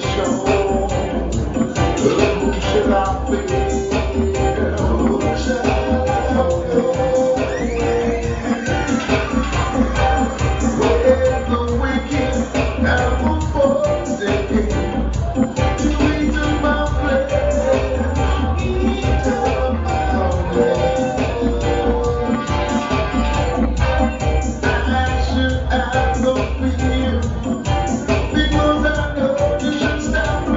show. Who shall I be? Who shall I go? Where the wicked and the forsaken to eat of my flesh, eat of my flesh. I should have no fear, because I know you should stand.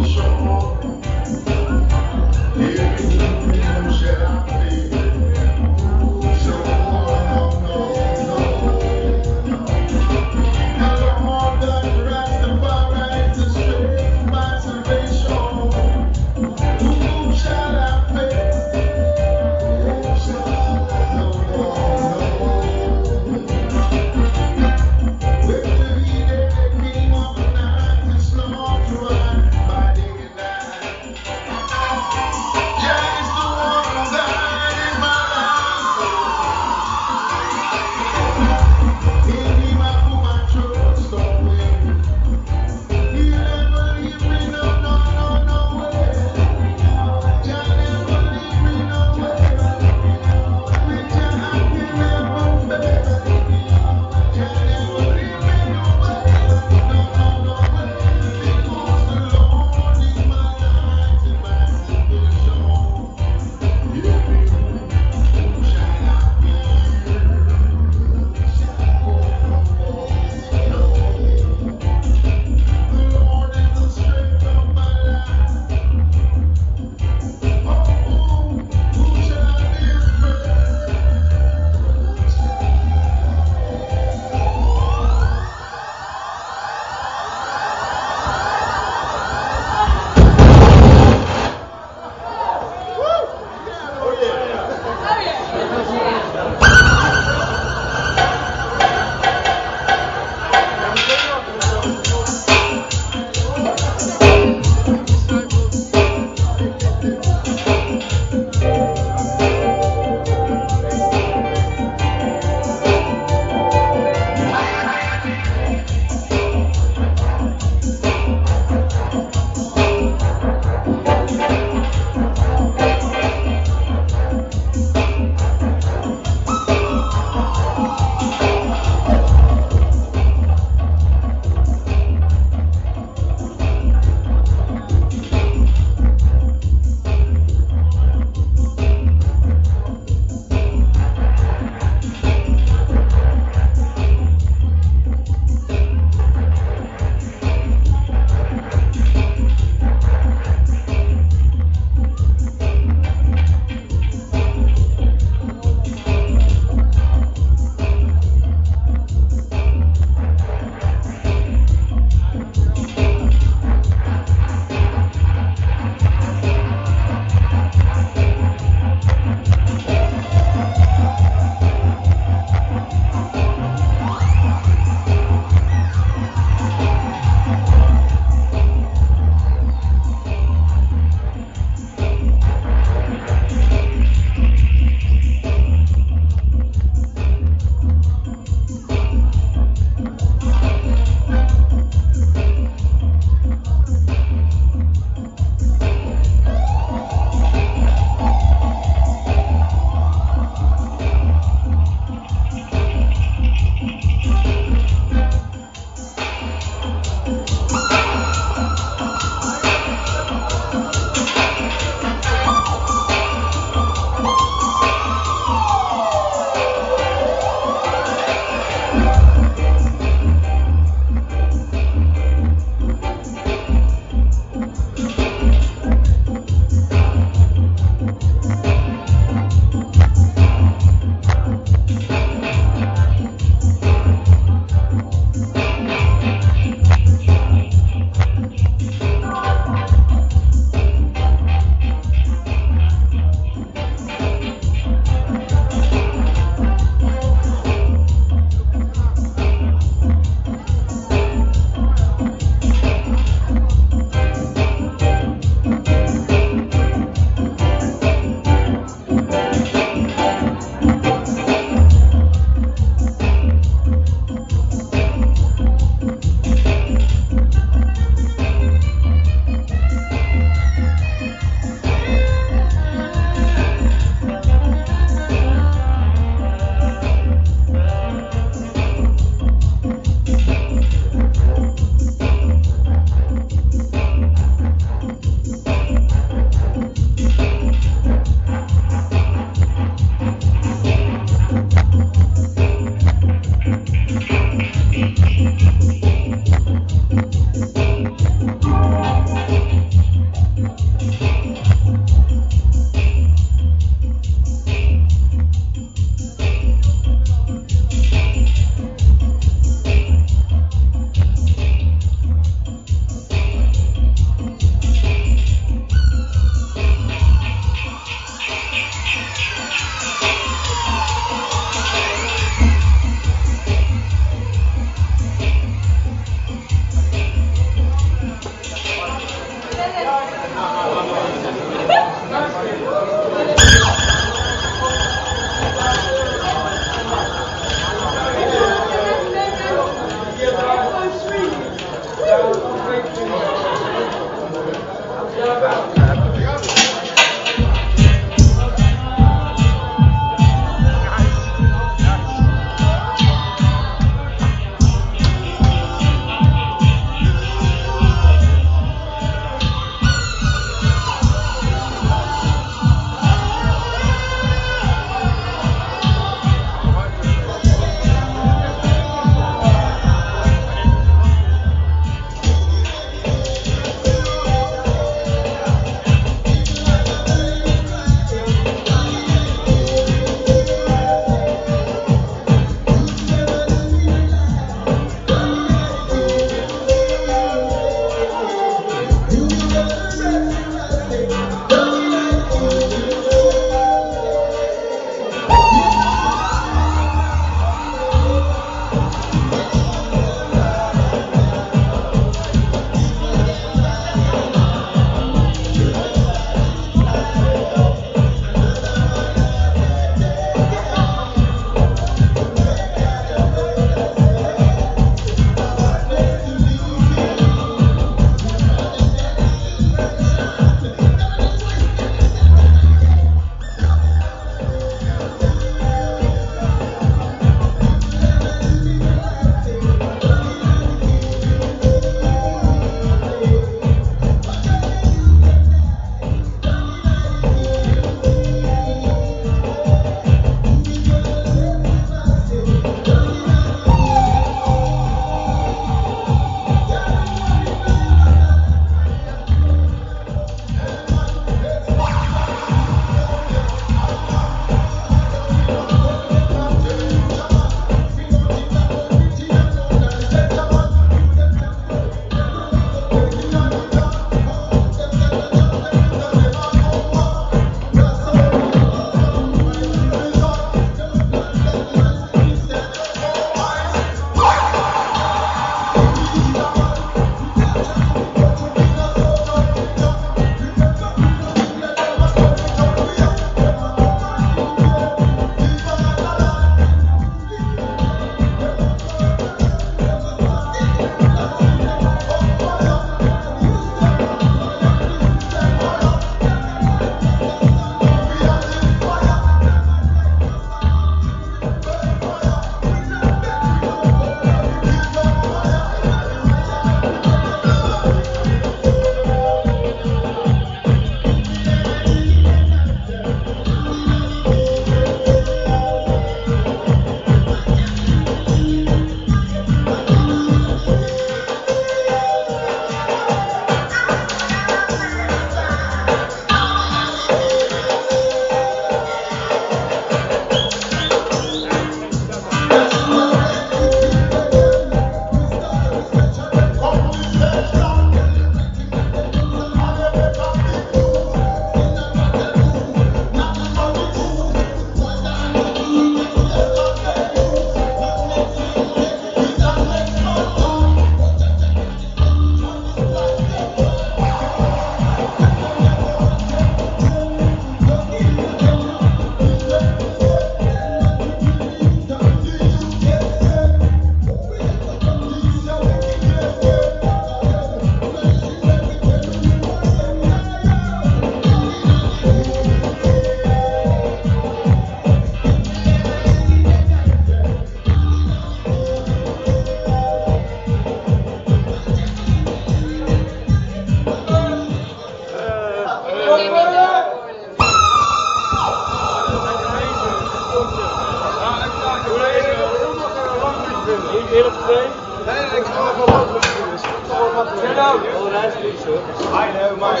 Eerlijk gezegd? Nee, ik ga wel wat doen. Dus ik ga wel wat doen. Oh, dat is niet zo. I know, maar...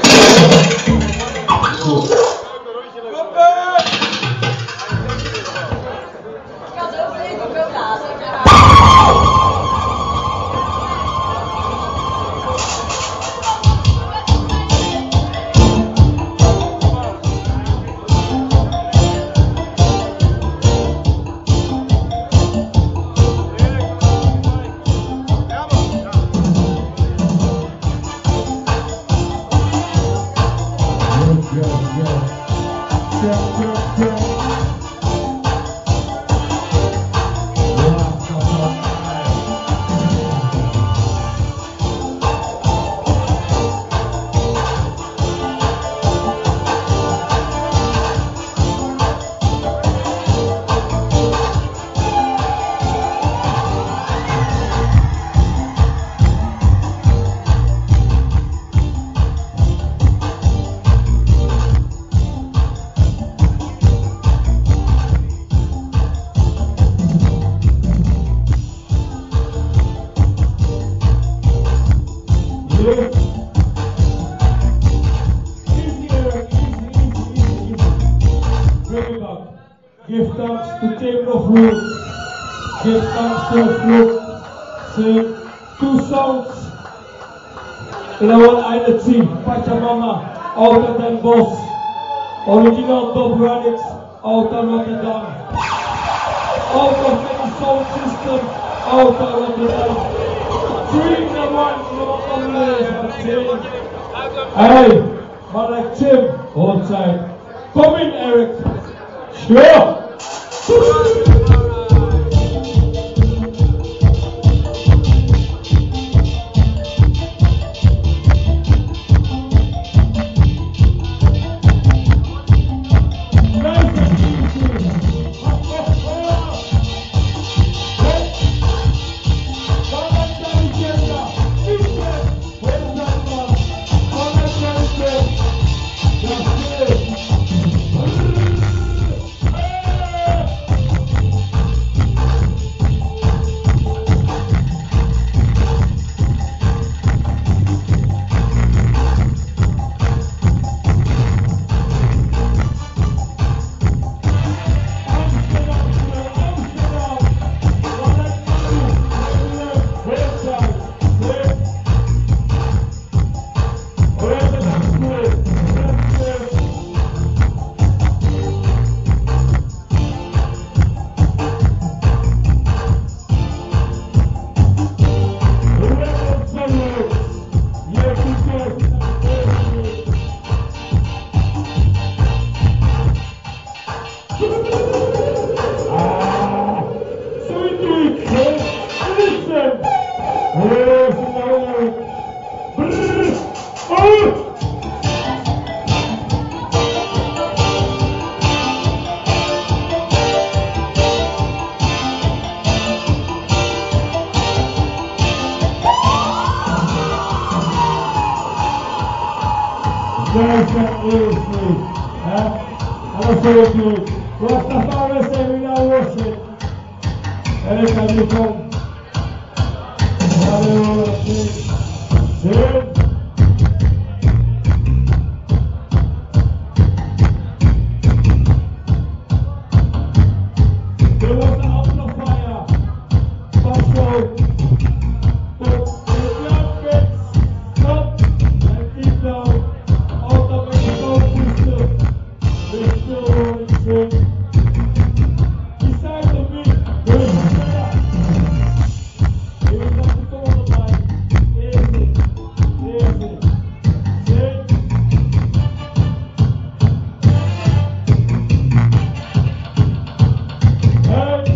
Ik had ook even cola. Give thanks to Table of Roots. Give thanks to Vloek. Sing two songs. In our identity, Pachamama, out of Den Bosch. Original Top Radix, out of Rotterdam. Out of any sound system, out of Rotterdam. 3 the 1 from Tim. Hey, maar like Tim, outside. Come in, Eric. Sure. Nice and easy. And that's so good. Rastafari say we don't worship. Anytime you come, hallelujah, sing. There was an amplifier, control, but the drum gets up and keep down, out of the sound system, they still won't sing. Beside the beat, there is a prayer. It was not the tone of mine. Easy, easy. Sing. Hey.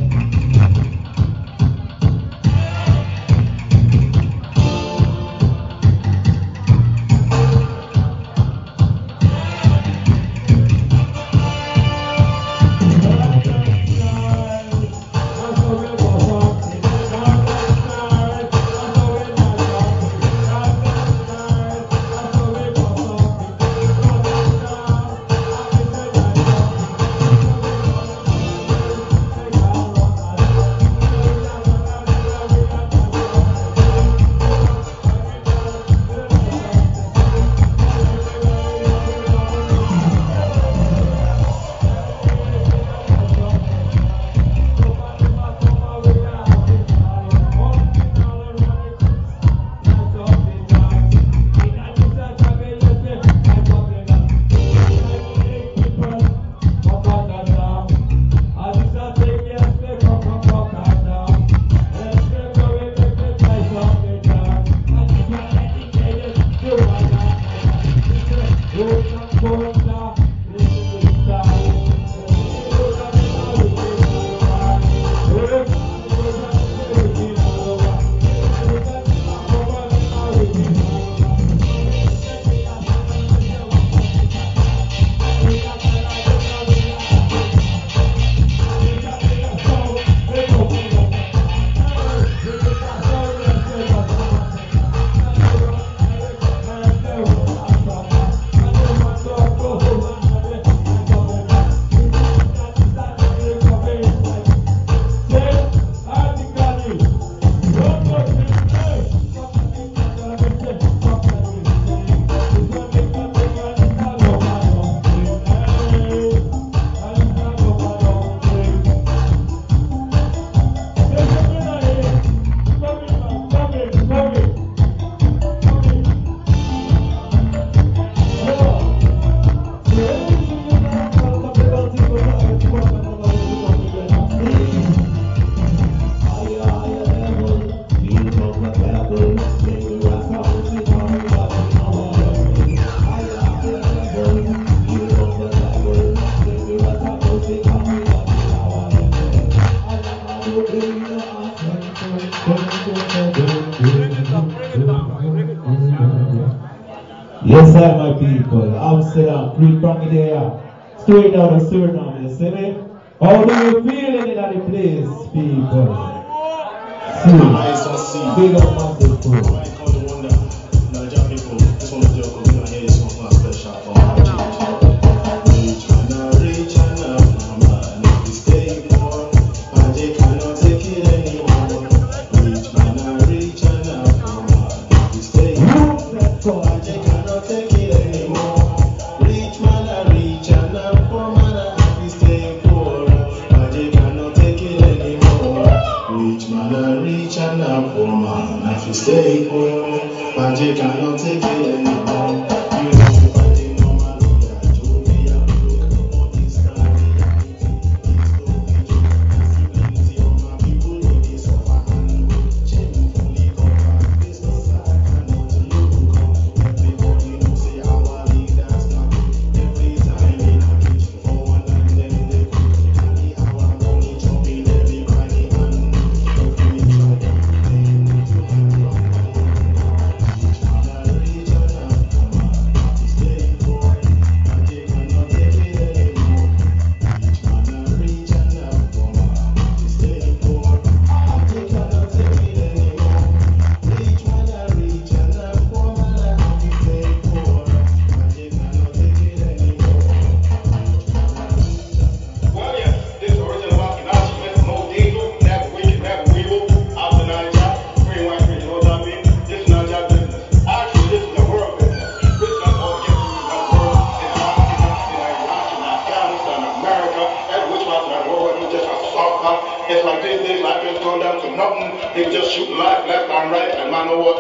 Yes, sir, my people. Amsterdam, Creek Bangidea, straight out of Suriname, you see me? How do you feel in the place, people? See, big up massive crew. Stay home, magic cannot take it anymore. You know, fighting normally, I told me I'm broke, but this time it's no all my people in this suffer and shamefully cover. Business I cannot look up. Everybody knows say our leaders not. Every time in a kitchen for one and then they cook. Carry our money, chopping every cranny and every try.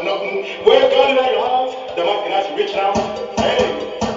for nothing. Where God in your heart, the man can actually reach out. Hey.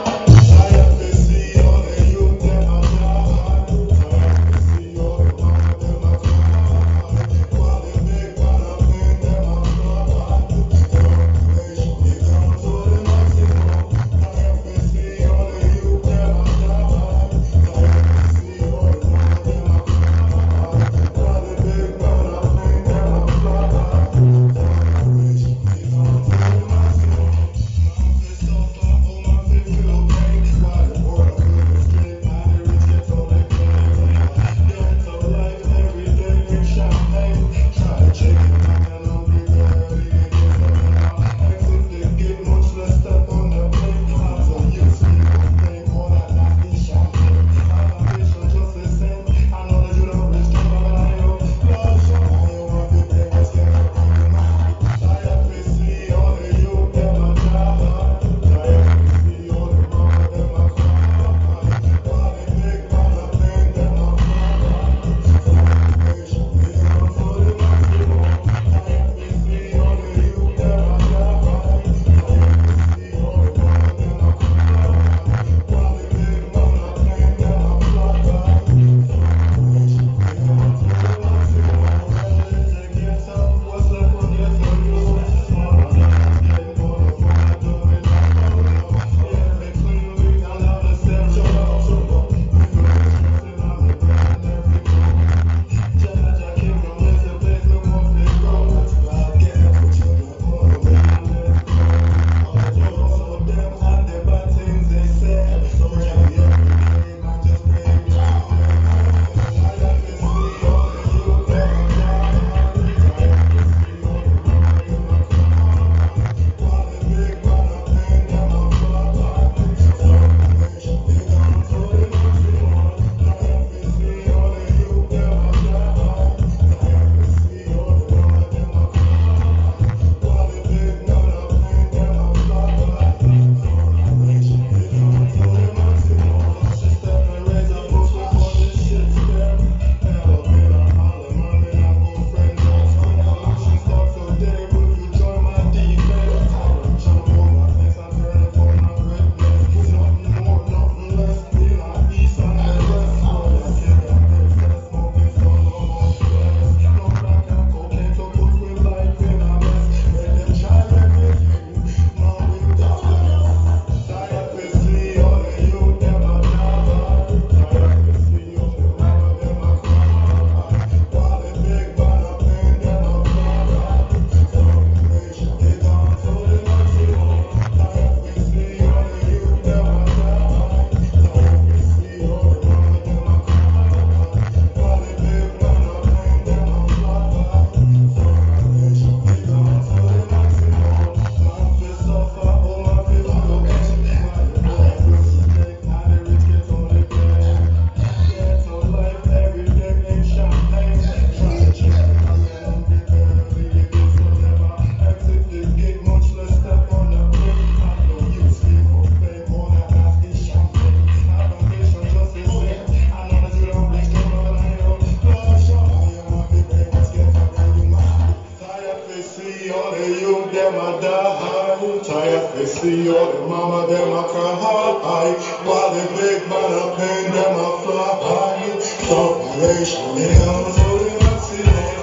See all the mama, them I cry, while the big man up in them I fly. Separation, yeah, I'm holding my feet.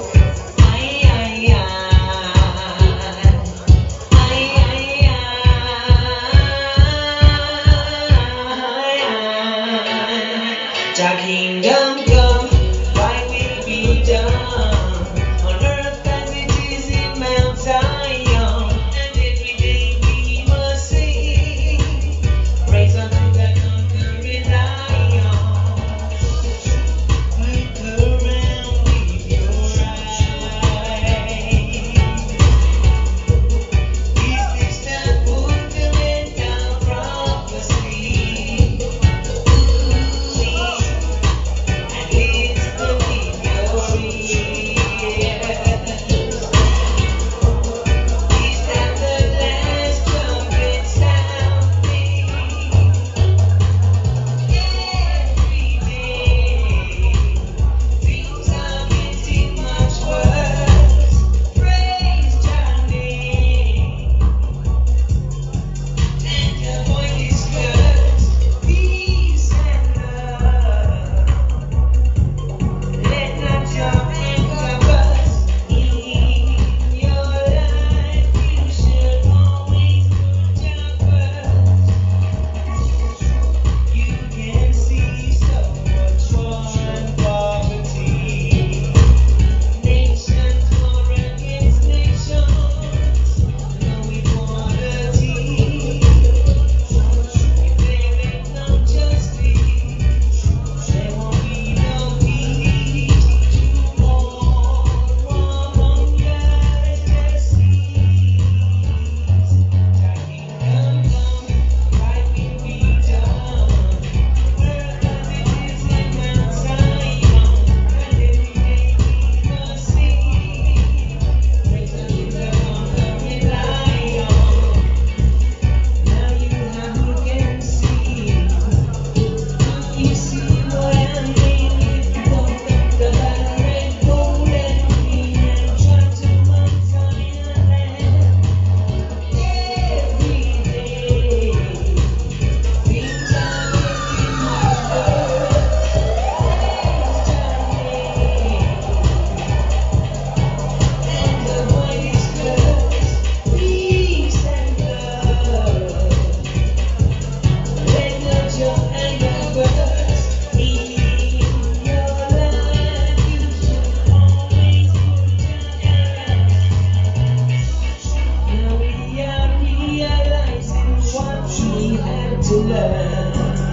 Thy kingdom come, thy will be done, on earth as it is in Mount Zion. And every day we must sing, praise unto the conquering lion. Like around to learn.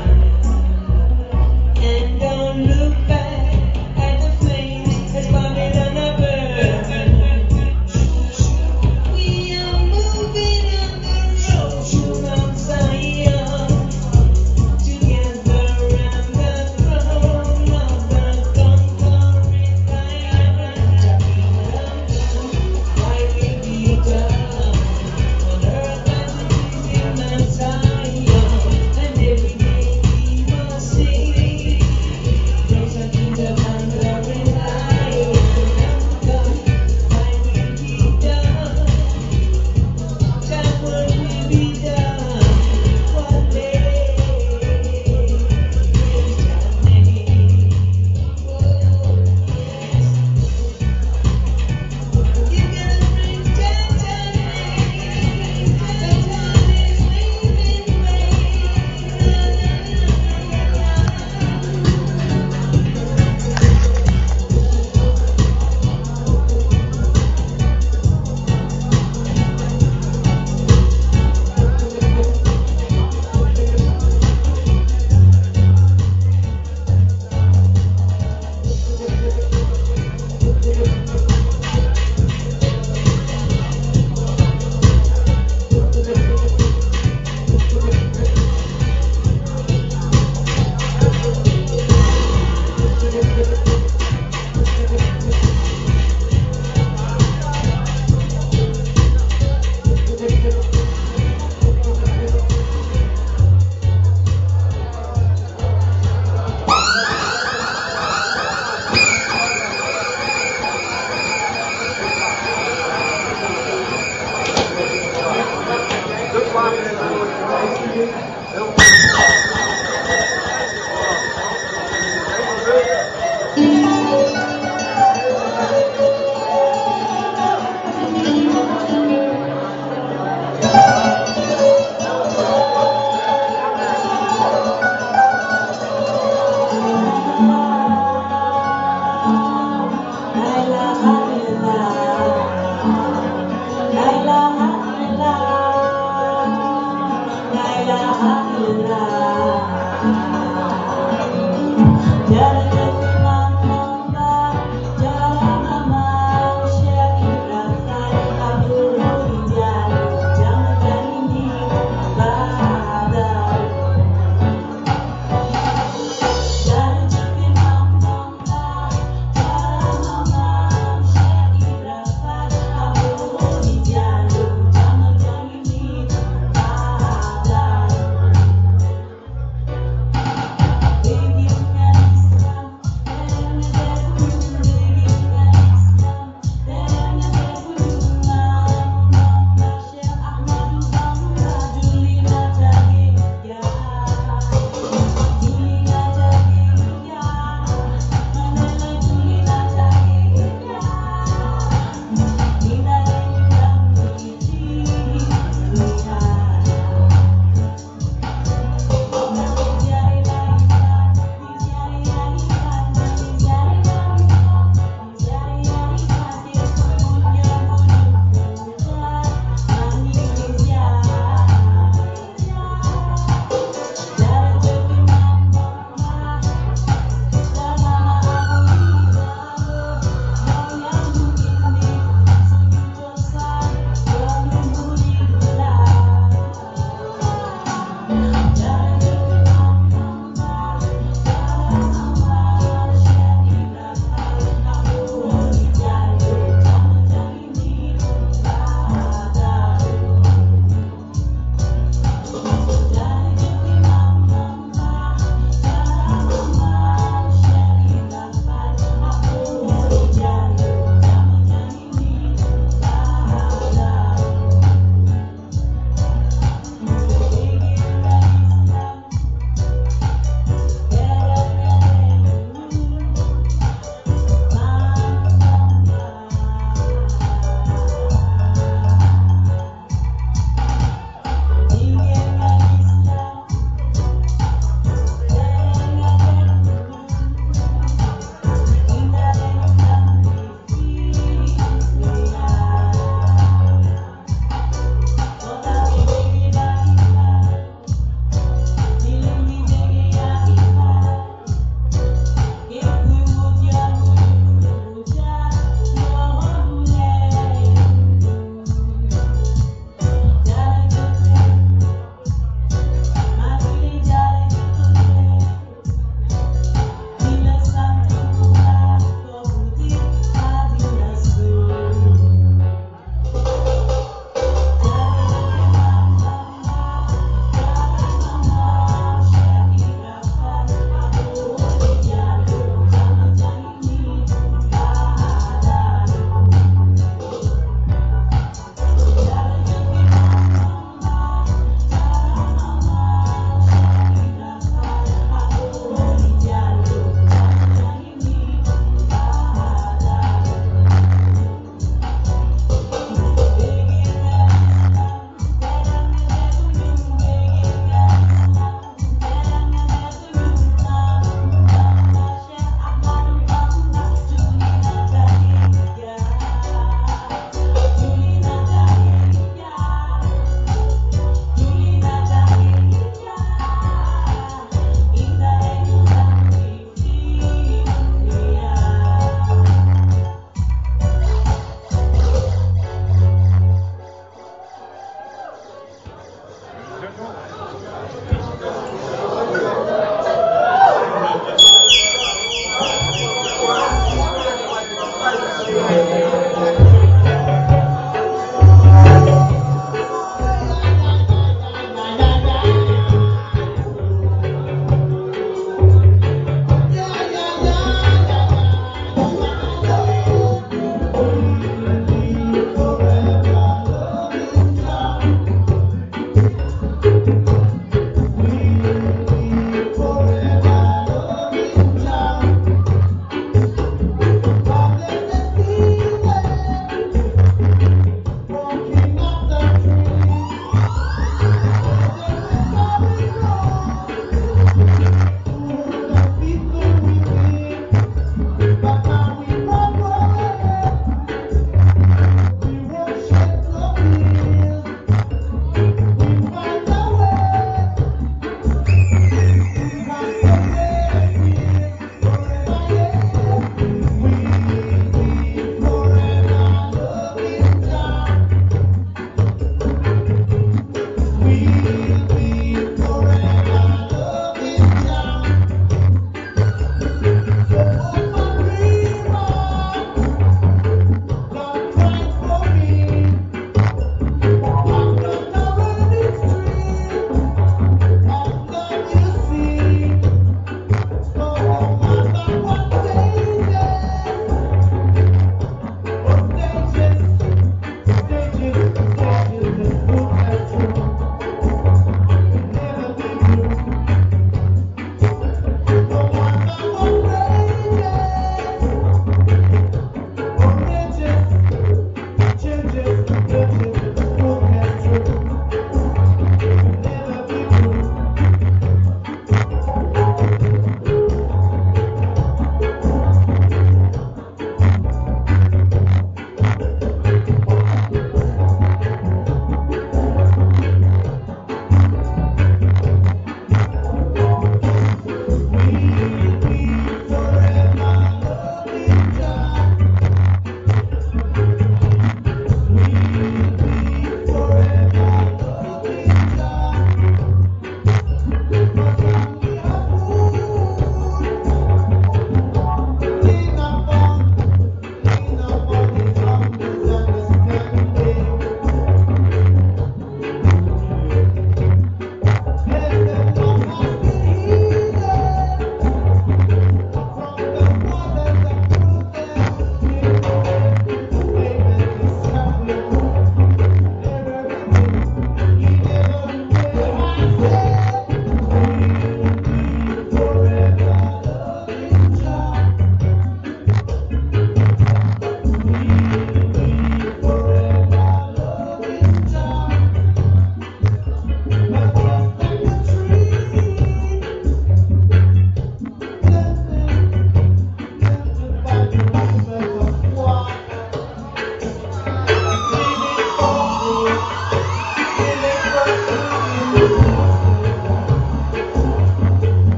And don't look back at the flames as Babylon are burn. We are moving on the road to Mount Zion, together around the throne of the conquering lion. Jah kingdom come, thy will be done on earth as it is in Mount Zion. And every day we must sing, praise unto the conquering lion. Kingdom come, thy will be done. Jah word will be done. One day, praise Jah name. Oh, yes. You gotta praise Jah name. The one is leaving way.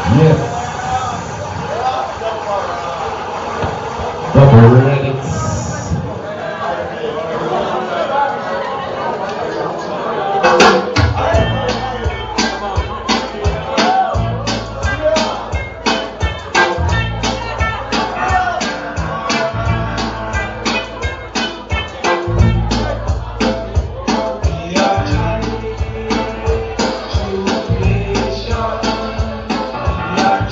Yes. Double Reddits. Yeah.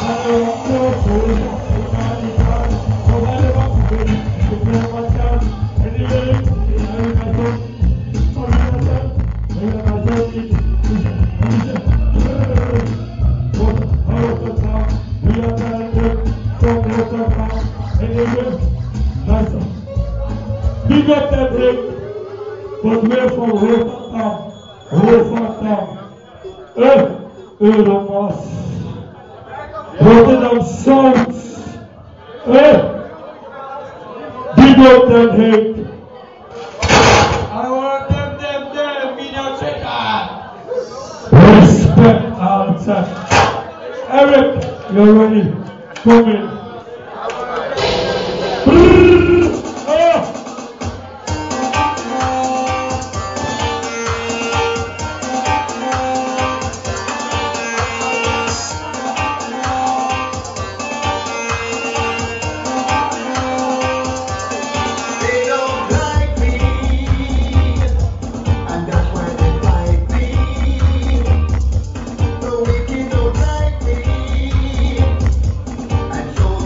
Big up that break, but we're from Rotterdam. Rotterdam South. Big up that head. I want them, me not check that. Respect outside. Eric, you're ready. Come in. And so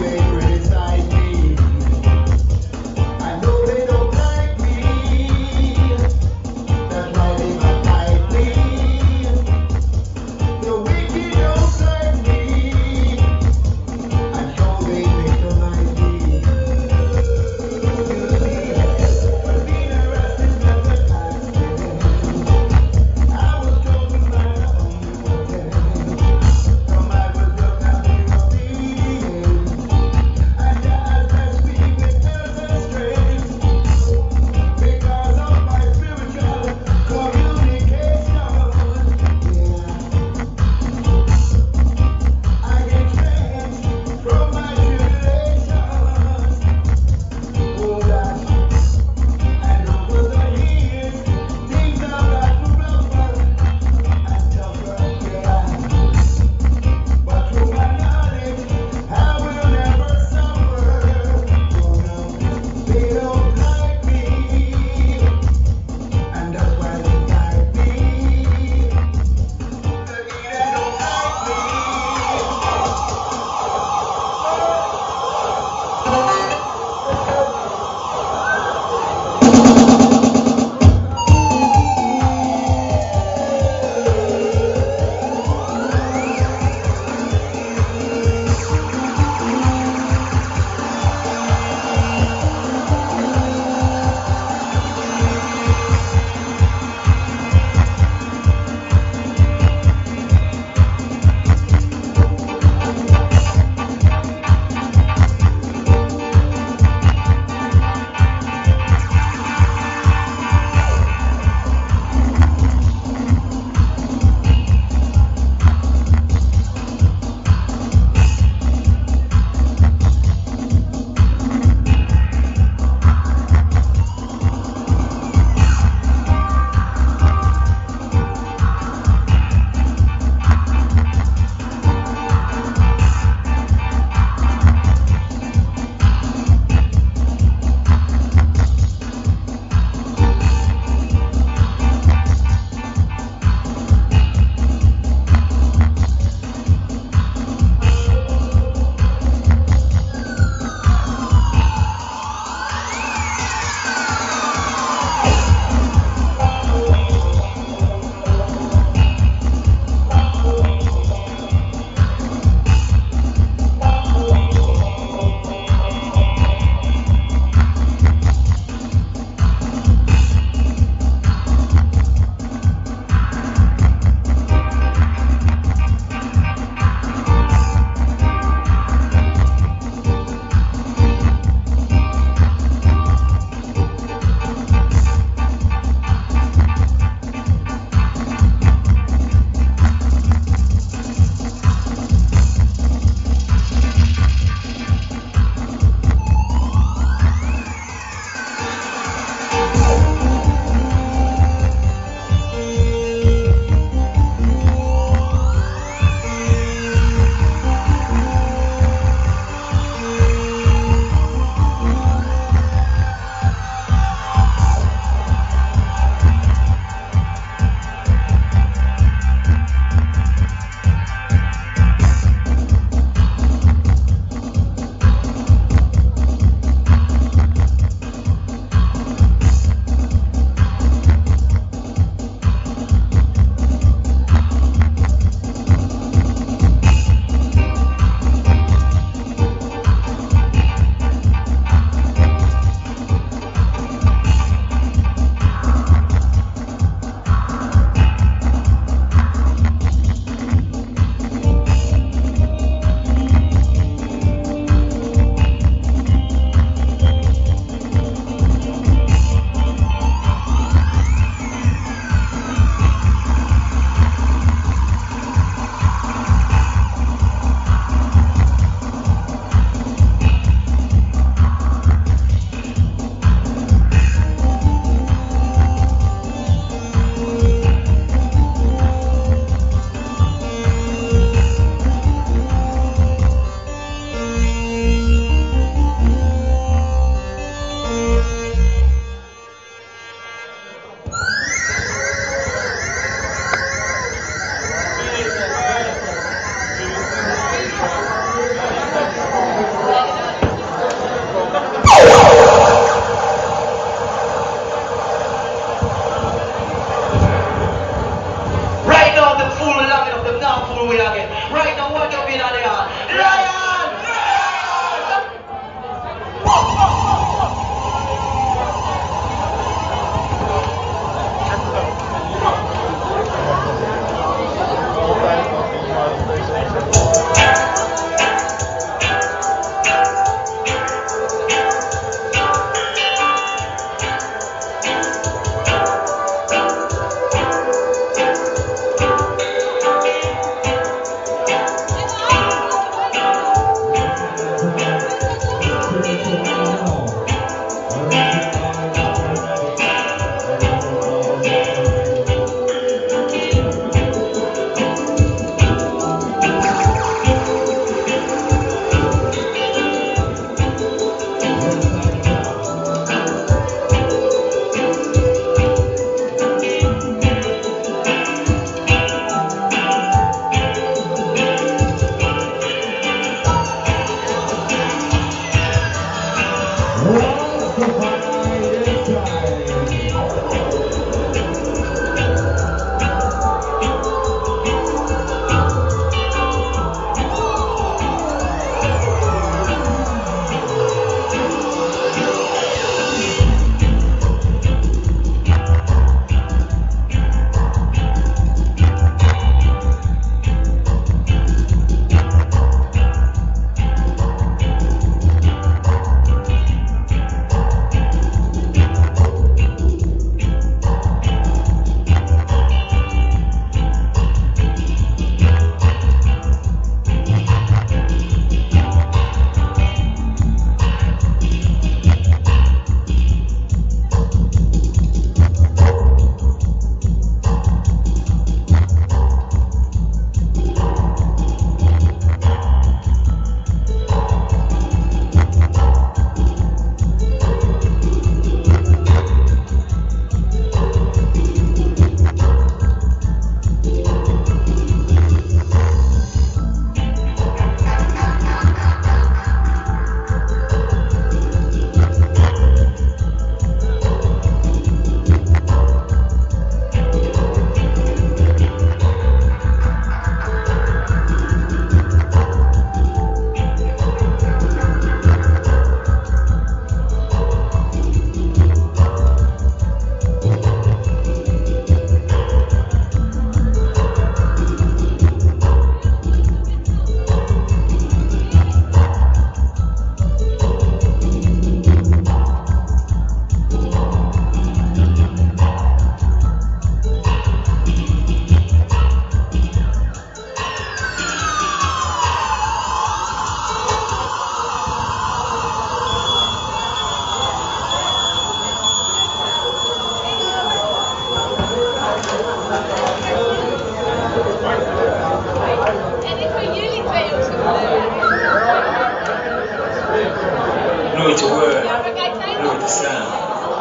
know it's a word, know it's a sound.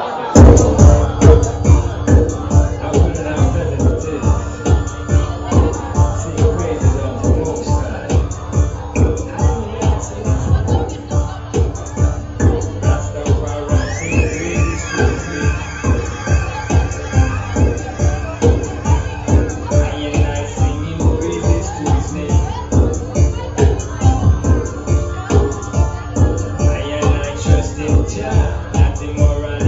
How good and how pleasant it is. Sing praises unto the Most High. Rastafari, sing praises to His name. I and I singing praises to His name. I and I trust in Jah, not in morality.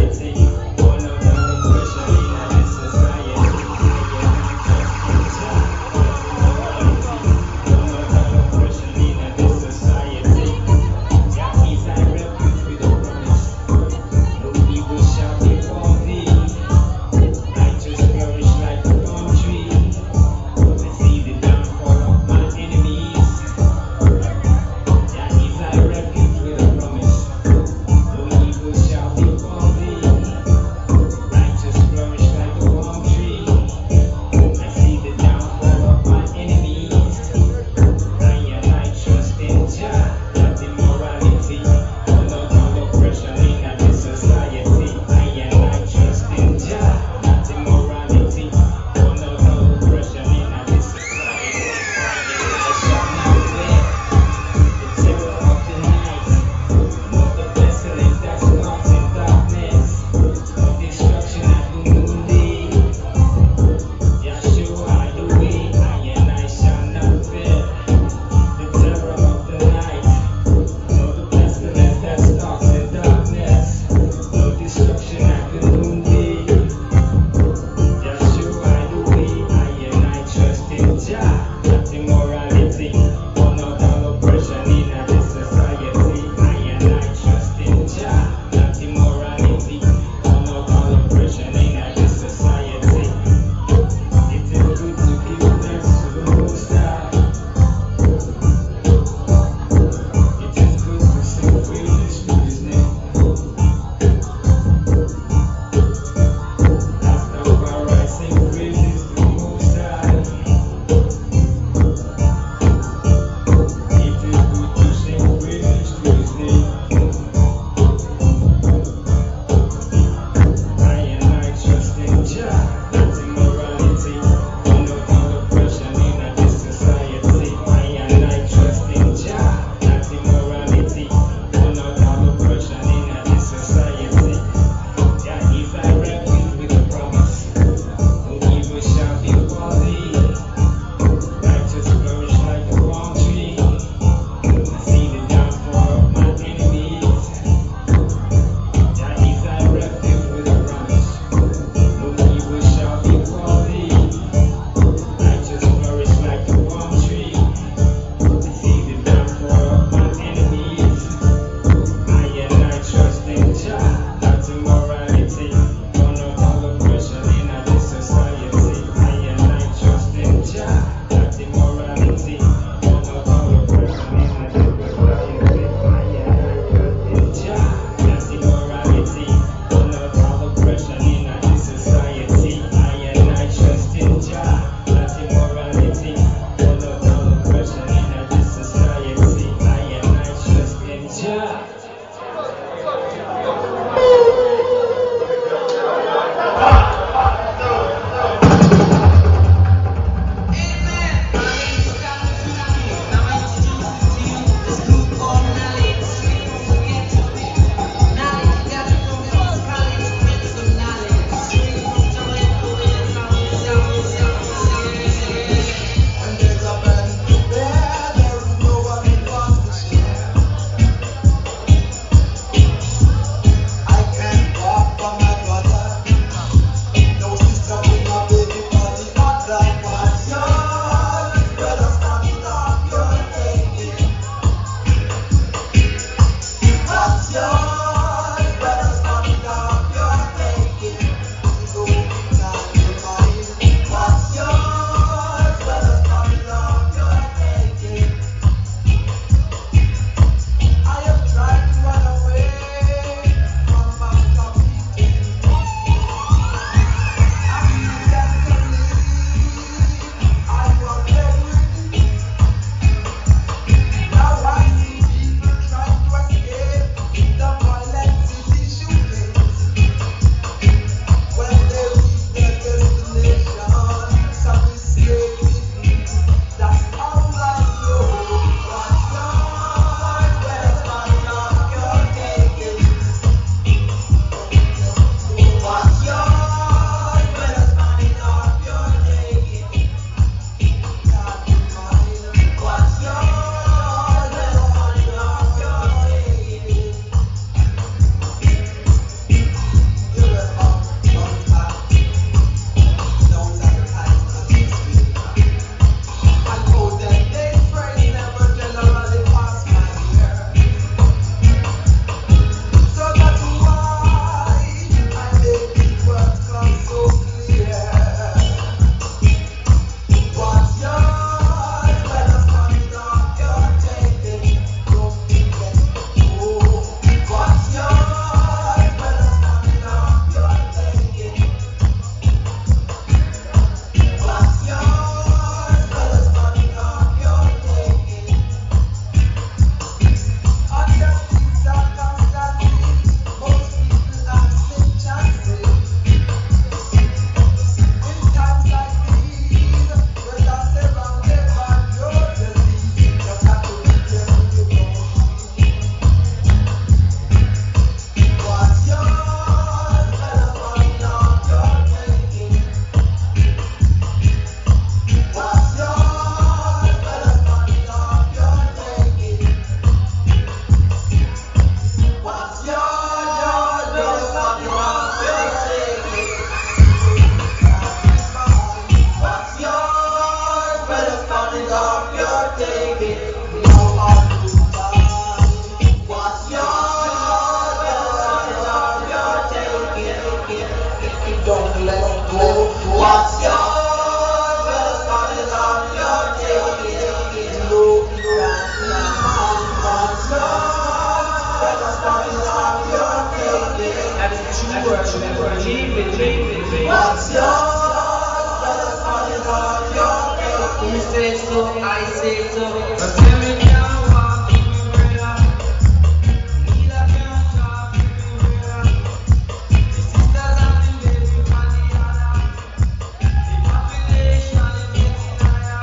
What's yours? Better start it off your taking. You say so, I say so. But tell me now, walk with me, brother. Need a can't talk with me, brother. The sisters have been waiting for the other. The population is getting higher.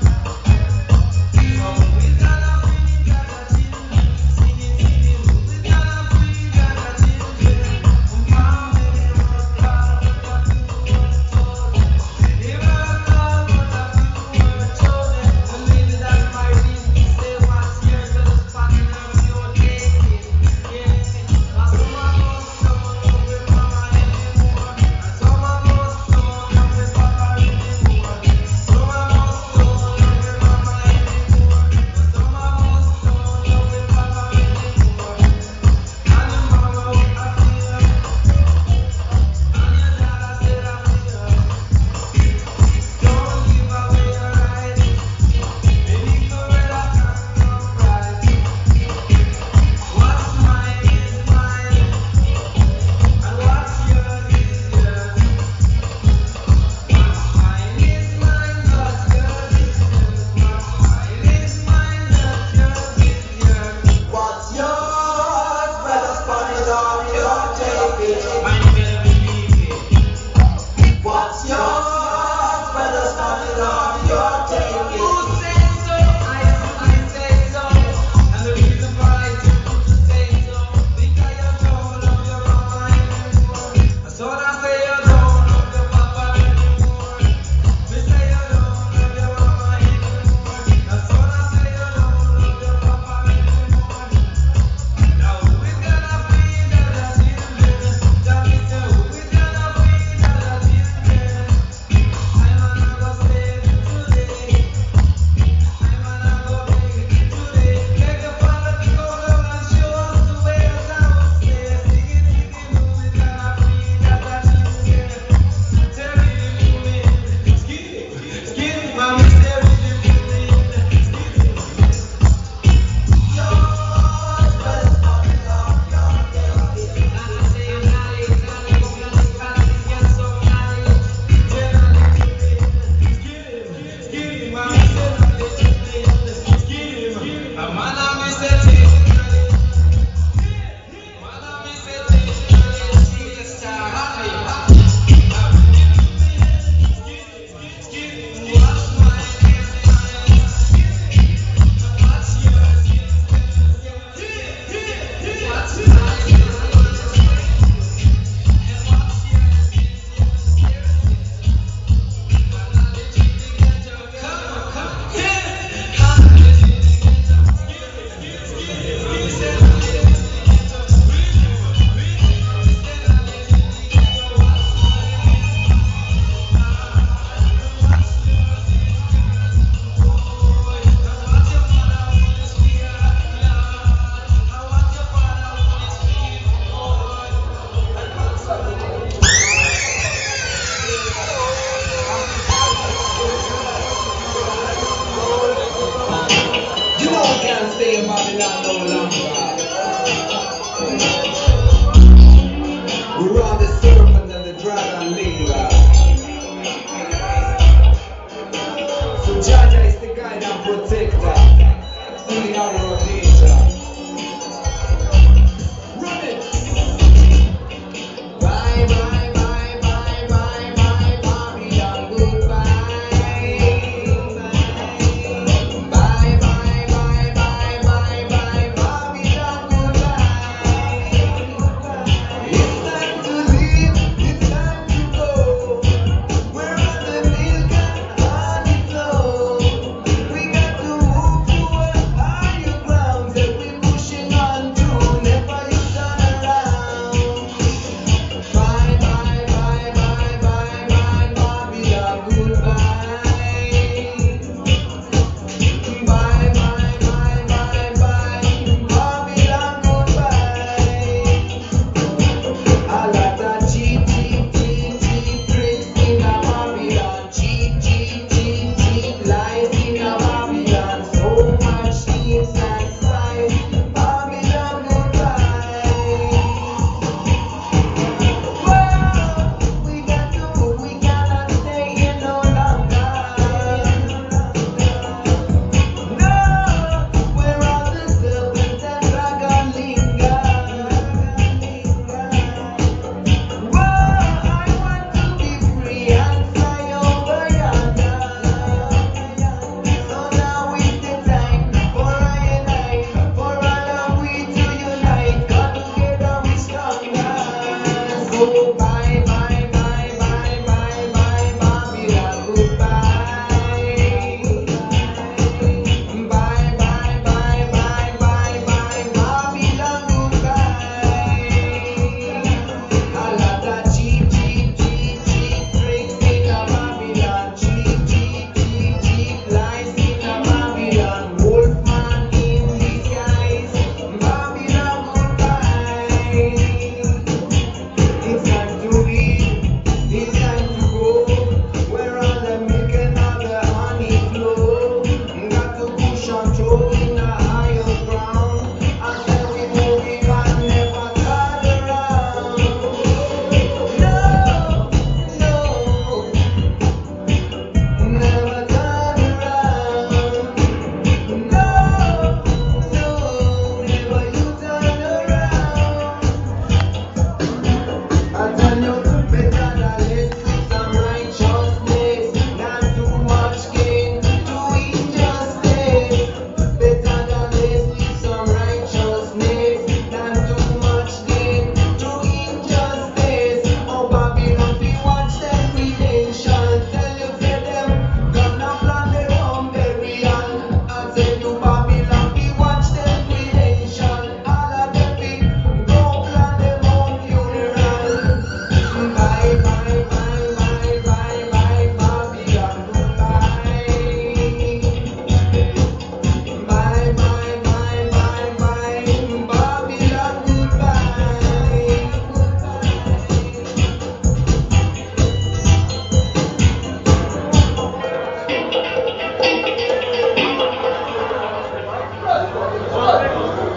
So we're gonna bring Gaga children. Singing, singing. We're gonna bring Gaga children. Mom, baby, what's God? What a few were told. Give her a call, what a few were chosen. The lady that's my reason, say what's yours, but it's fucking up your taking. Yeah, I saw my boss don't love with mama anymore. I saw my boss don't love with papa anymore. Saw my boss don't love with mama anymore. I saw my boss don't love with papa anymore. And your mama would have fear. And your dad said I fear. Don't give away your right. Baby, Coretta can come right. What's mine is mine, and what's yours is yours. What's mine is mine, but yours is yours. What's mine is mine, but yours is yours. What's yours? Better spot it off your taking. Mine better believe it. What's yours? Better spot it off your taking. Who said so? I say so. And the reason why I told you to say so, because you don't love your mama anymore. So I say you don't love your papa anymore. Me say you don't love your mama anymore. So I say you don't love your papa anymore. Now who is gonna feed other children? Tell me, say who is gonna feed other children? I'm gonna go save today. I'm gonna go beg today. Beg your father to go down and show us the way as I would say. Singing, singing, who is gonna feed other children? Tell me the feeling. Skinny, skinny, mommy, tell me the feeling. Skinny. Yours, better stop it off your taking. I say knowledge, knowledge, knowledge, practice gets so knowledge. Tell me the feeling. Skinny, skinny, mommy, tell me the feeling. Skinny, man, I'm say you know we can't stay in Babylon no longer. We run the serpent and the dragon linger. So Jaja is the guide and protector. In the hour of danger. Run it! Bye, bye, bye, bye, bye, bye, Babylon, goodbye. Bye, bye, bye, bye, bye, bye, Babylon, goodbye. It's time to leave, it's time to go. We're on the milk and honey flow. We got to move towards higher ground.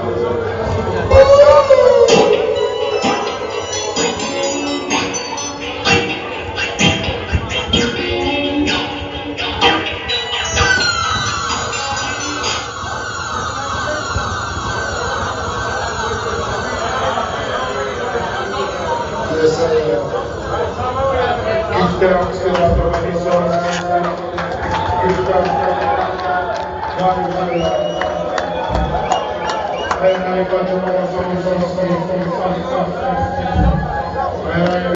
Yes,